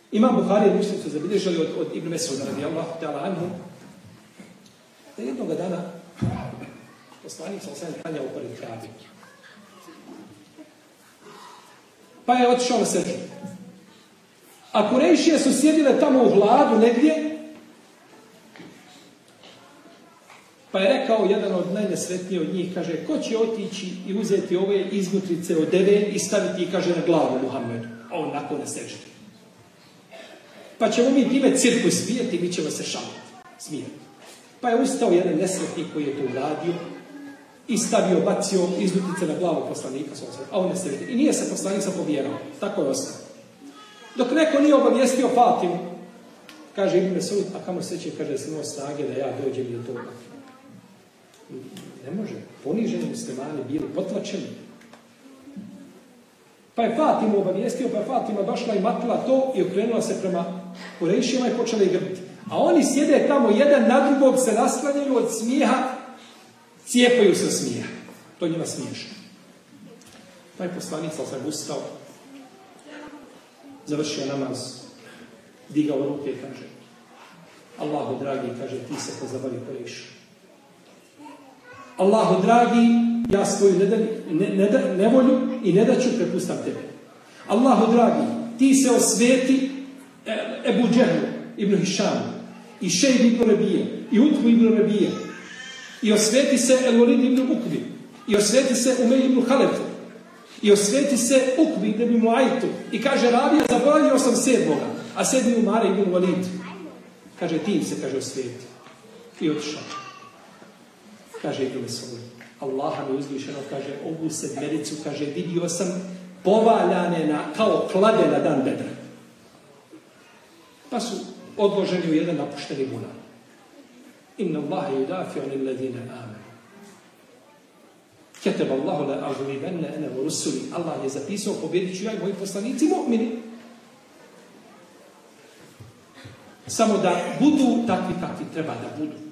Imam Buhari i Muslim su zabilježili od Ibn Mes'uda radijallahu ta'ala anhu da jednoga dana poslanik sa osam klanjao pored Kabe. Pa je otišao na seždu. A Kurejšije su sjedile tamo u hladu negdje. Pa je rekao jedan od najnesretnijih od njih, kaže, ko će otići i uzeti ove iznutrice od deve i staviti ih, kaže, na glavu Muhammedu. A on nakon na seždu. Pa ćemo mi time cirkus smijeti i mi ćemo se šaliti. Smijeti. Pa je ustao jedan nesretnik koji je to uradio i stavio, bacio iznutrice na glavu poslanika. A on ne seždu. I nije se poslanik zapovjerao. Tako je ostao. Dok neko nije obavijestio Fatimu, kaže Ibn Mes'ud, a kamo sreće, kaže, se imao snage da ja dođem i do toga. Ne može. Poniženi muslimani bili potlačeni. Pa je Fatimu obavijestio, pa je Fatima došla i matila to i okrenula se prema Kurejšima i počela ih grbiti. A oni sjede tamo, jedan na drugog se naslanjaju od smijeha, cijepaju se smijeha. To njima smiješno. Pa je poslanik sam ustao, završio namaz, digao ruke i kaže, Allahu dragi, kaže, ti se pozabavi Kurejš. Allahu dragi, ja svoju nevolju i nedaću prepustam tebe. Allahu dragi, ti se osveti Ebu Džehlu ibn Hišamu i Šejb ibn Rebije i Utbu ibn Rebije i osveti se El-Walid ibn Ukbi i osveti se Umej ibn Halefu i osveti se Ukbi ibn Muajtu i kaže, Rabija, zaboravio sam sedmoga, a sedmi Umare ibn Walid. Kaže, ti se, kaže, osveti. I otišao. Kaže Ibn Mes'ud, Allaha mi uzvišeno, kaže, ovu sedmericu, kaže, vidio sam povaljane kao klade na dan Bedra. Pa su odloženi u jedan napušteni bunar. Inna Allaha yudafi anil ladina amanu. Keteba Allahu la aghlibanna ana wa rusuli. Allah je zapisao, pobjedit ću ja i moji poslanici mu'mini. Samo da budu takvi kakvi treba da budu.